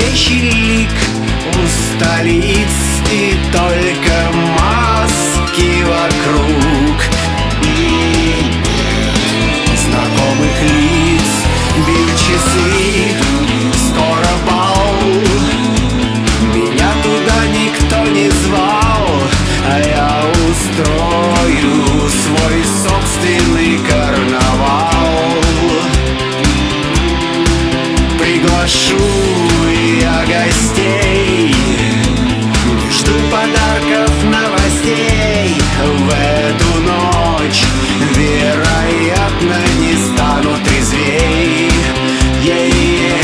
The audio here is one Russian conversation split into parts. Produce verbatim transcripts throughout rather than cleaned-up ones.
зловещий лик у столиц, и только маски вокруг. И нет знакомых лиц, бьют часы, скоро бал. Меня туда никто не звал, а я устрою свой собственный карнавал. Приглашу я гостей, жду подарков, новостей. В эту ночь, вероятно, не стану трезвей. Yeah-yeah.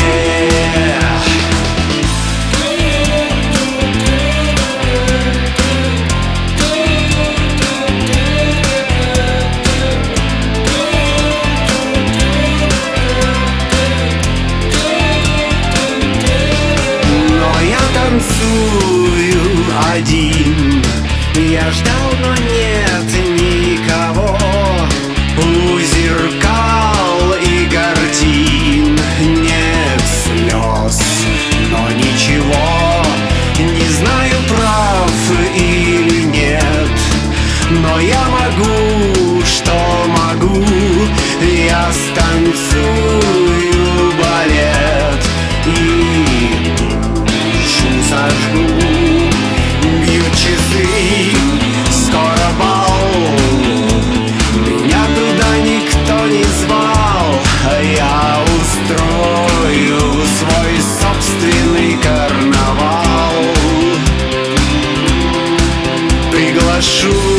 Танцую один, я ждал, но нет никого. У зеркал и картин нет слез, но ничего. Не знаю, прав или нет, но я могу, что могу. Я станцую балет и сожгу. Бьют часы, скоро бал. Меня туда никто не звал, а я устрою свой собственный карнавал. Приглашу